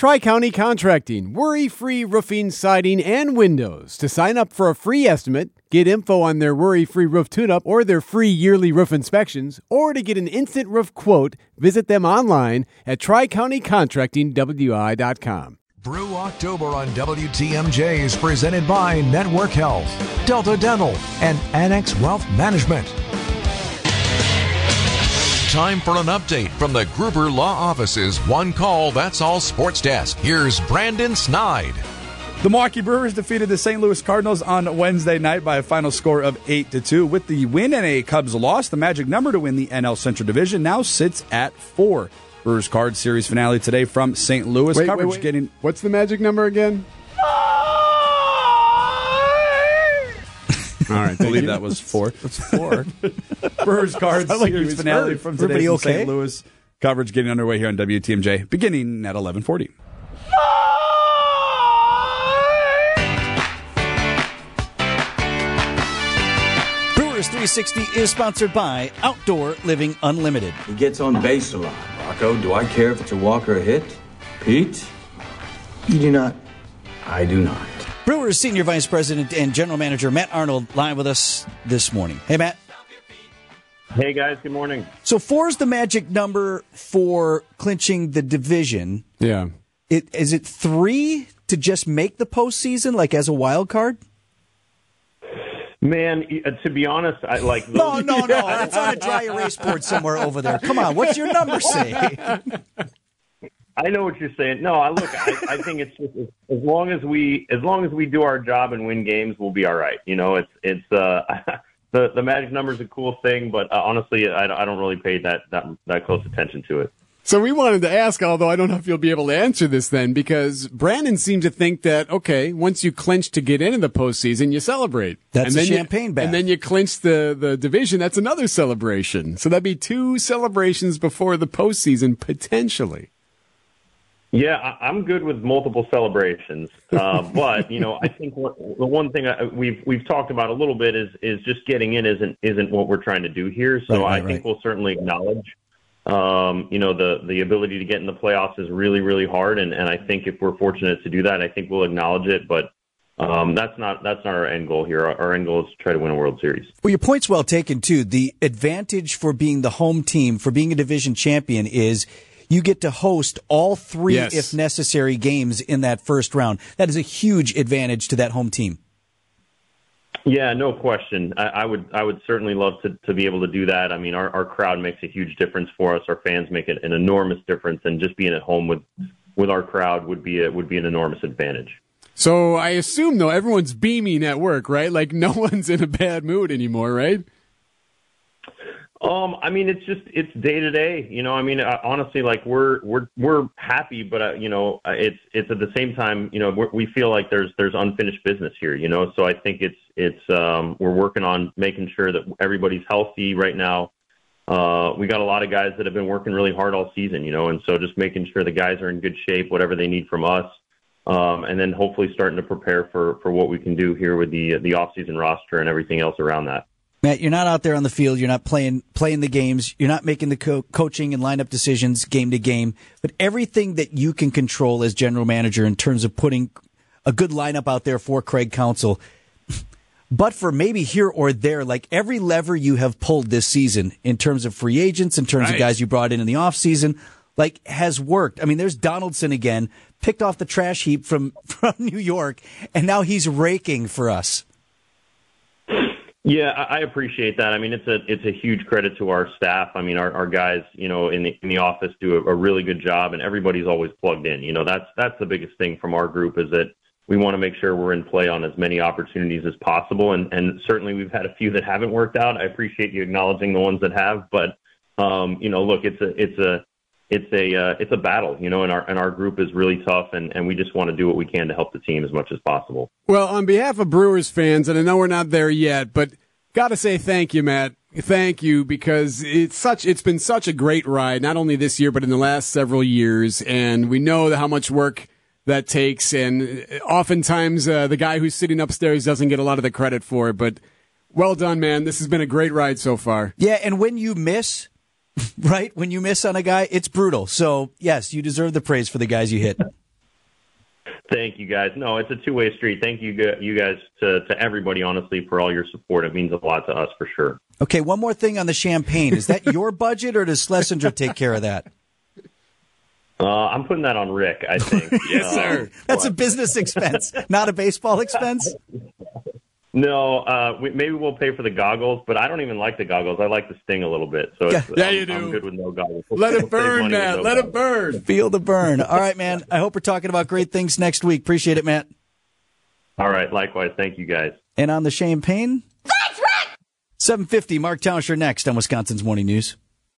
Tri-County Contracting, worry-free roofing, siding, and windows. To sign up for a free estimate, get info on their worry-free roof tune-up or their free yearly roof inspections, or to get an instant roof quote, visit them online at tricountycontractingwi.com. Brew October on WTMJ is presented by Network Health, Delta Dental, and Annex Wealth Management. Time for an update from the Gruber Law Office's One Call, That's All Sports Desk. Here's Brandon Snide. The Milwaukee Brewers defeated the St. Louis Cardinals on Wednesday night by a final score of 8-2. With the win and a Cubs loss, the magic number to win the NL Central Division now sits at 4. Brewers Cards series finale today from St. Louis. Wait. Getting What's the magic number again? All right, I believe that was 4. It's 4. Brewers Cards Sounded like he series was finale hurt. from today from St. Louis. Coverage getting underway here on WTMJ, beginning at 11:40. Brewers 360 is sponsored by Outdoor Living Unlimited. He gets on base a lot. Rocco, do I care if it's a walk or a hit? Pete? You do not. I do not. Brewers Senior Vice President and General Manager Matt Arnold live with us this morning. Hey, Matt. Hey, guys. Good morning. So 4 is the magic number for clinching the division. Yeah. Is it 3 to just make the postseason, like as a wild card? Man, to be honest, I like those. No. That's on a dry erase board somewhere over there. Come on. What's your number say? I know what you're saying. No, I think it's just as long as we do our job and win games, we'll be all right. You know, it's the magic number is a cool thing, but honestly, I don't really pay that close attention to it. So we wanted to ask, although I don't know if you'll be able to answer this then, because Brandon seemed to think that, okay, once you clinch to get into the postseason, you celebrate. That's a champagne bath. And then you clinch the division, that's another celebration. So that'd be 2 celebrations before the postseason, potentially. Yeah, I'm good with multiple celebrations, but I think the one thing we've talked about a little bit is just getting in isn't what we're trying to do here. So I think we'll certainly acknowledge, the ability to get in the playoffs is really, really hard, and I think if we're fortunate to do that, I think we'll acknowledge it. But that's not our end goal here. Our end goal is to try to win a World Series. Well, your point's well taken too. The advantage for being the home team, for being a division champion, is you get to host all 3, if necessary, games in that first round. That is a huge advantage to that home team. Yeah, no question. I would certainly love to be able to do that. I mean, our crowd makes a huge difference for us. Our fans make an enormous difference, and just being at home with our crowd would be an enormous advantage. So I assume, though, everyone's beaming at work, right? Like no one's in a bad mood anymore, right? I mean, it's day to day, honestly, like we're happy, but it's at the same time, we feel like there's unfinished business here, so I think we're working on making sure that everybody's healthy right now. We got a lot of guys that have been working really hard all season, and so just making sure the guys are in good shape, whatever they need from us. And then hopefully starting to prepare for what we can do here with the off-season roster and everything else around that. Matt, you're not out there on the field. You're not playing the games. You're not making the coaching and lineup decisions game to game. But everything that you can control as general manager in terms of putting a good lineup out there for Craig Counsell, but for maybe here or there, like every lever you have pulled this season in terms of free agents, in terms of guys you brought in the offseason, like has worked. I mean, there's Donaldson again, picked off the trash heap from New York, and now he's raking for us. Yeah, I appreciate that. I mean, it's a huge credit to our staff. I mean, our guys, in the office do a really good job, and everybody's always plugged in. That's the biggest thing from our group is that we want to make sure we're in play on as many opportunities as possible. And certainly we've had a few that haven't worked out. I appreciate you acknowledging the ones that have, but look, it's a battle, and our group is really tough, and we just want to do what we can to help the team as much as possible. Well, on behalf of Brewers fans, and I know we're not there yet, but got to say thank you, Matt. Thank you, because it's been such a great ride, not only this year, but in the last several years, and we know how much work that takes, and oftentimes the guy who's sitting upstairs doesn't get a lot of the credit for it, but well done, man. This has been a great ride so far. Yeah, and when you miss, right, when you miss on a guy, it's brutal. So, yes, you deserve the praise for the guys you hit. Thank you, guys. No, it's a two-way street. Thank you guys to everybody, honestly, for all your support. It means a lot to us for sure. Okay, one more thing on the champagne. Is that your budget, or does Schlesinger take care of that? I'm putting that on Rick, I think. Yes, sir. That's a business expense, not a baseball expense? No, maybe we'll pay for the goggles, but I don't even like the goggles. I like the sting a little bit. So you do. I'm good with no goggles. Let it burn, Matt. Let it burn. Feel the burn. All right, man. I hope we're talking about great things next week. Appreciate it, Matt. All right, likewise. Thank you, guys. And on the champagne? That's right! 7:50, Mark Tauscher next on Wisconsin's Morning News.